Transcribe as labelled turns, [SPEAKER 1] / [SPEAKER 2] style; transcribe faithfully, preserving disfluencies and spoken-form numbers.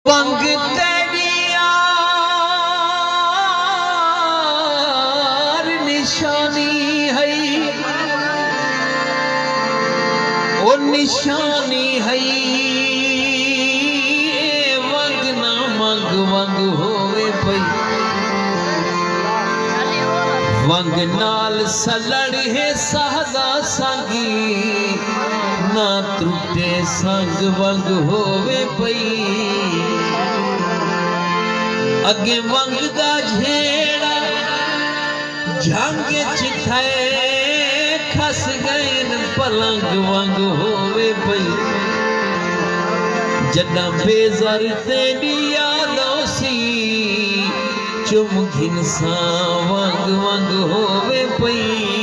[SPEAKER 1] वंग तेरियार निशानी है, ओ निशानी है। वंग ना मंग वंग होवे पई, वंग नाल सलड़ है सहदा संगी, ना त्रुटे संग वंग होवे पई। अगे वंग दा झेड़ा झंग चिथे खस गए पलंग वंग होवे पई। जदा बेज़र तेरी यादोसी चुम घिन सा वंग वंग होवे पई।